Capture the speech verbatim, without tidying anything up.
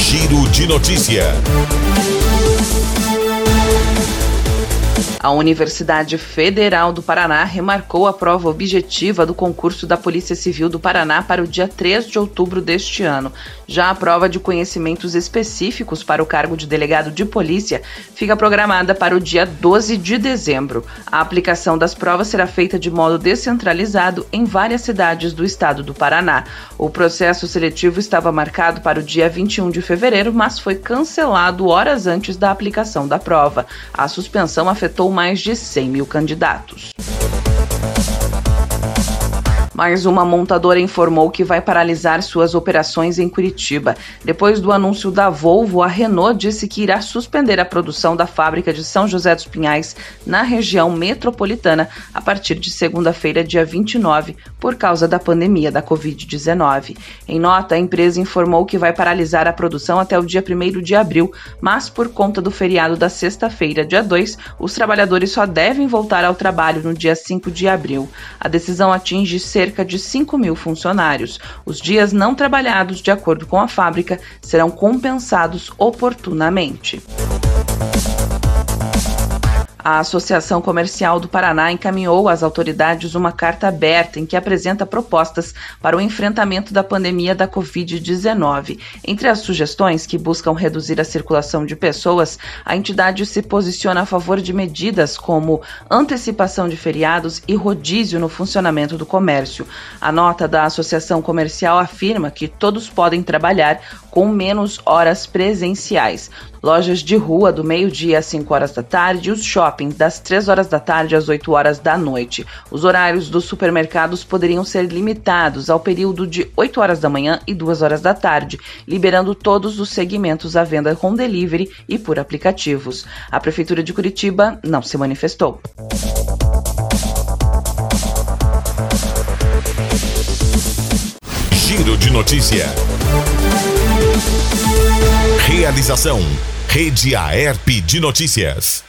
Giro de Notícia. A Universidade Federal do Paraná remarcou a prova objetiva do concurso da Polícia Civil do Paraná para o dia três de outubro deste ano. Já a prova de conhecimentos específicos para o cargo de delegado de polícia fica programada para o dia doze de dezembro. A aplicação das provas será feita de modo descentralizado em várias cidades do estado do Paraná. O processo seletivo estava marcado para o dia vinte e um de fevereiro, mas foi cancelado horas antes da aplicação da prova. A suspensão afetou mais de cem mil candidatos. Mais uma montadora informou que vai paralisar suas operações em Curitiba. Depois do anúncio da Volvo, a Renault disse que irá suspender a produção da fábrica de São José dos Pinhais na região metropolitana a partir de segunda-feira, dia vinte e nove, por causa da pandemia da covid dezenove. Em nota, a empresa informou que vai paralisar a produção até o dia primeiro de abril, mas por conta do feriado da sexta-feira, dia dois, os trabalhadores só devem voltar ao trabalho no dia cinco de abril. A decisão atinge cerca cerca de cinco mil funcionários. Os dias não trabalhados, de acordo com a fábrica, serão compensados oportunamente. A Associação Comercial do Paraná encaminhou às autoridades uma carta aberta em que apresenta propostas para o enfrentamento da pandemia da covid dezenove. Entre as sugestões que buscam reduzir a circulação de pessoas, a entidade se posiciona a favor de medidas como antecipação de feriados e rodízio no funcionamento do comércio. A nota da Associação Comercial afirma que todos podem trabalhar com menos horas presenciais. Lojas de rua do meio-dia às cinco horas da tarde e os shoppings das três horas da tarde às oito horas da noite. Os horários dos supermercados poderiam ser limitados ao período de oito horas da manhã e duas horas da tarde, liberando todos os segmentos à venda com delivery e por aplicativos. A Prefeitura de Curitiba não se manifestou. Giro de Notícia. Realização: Rede Aerp de Notícias.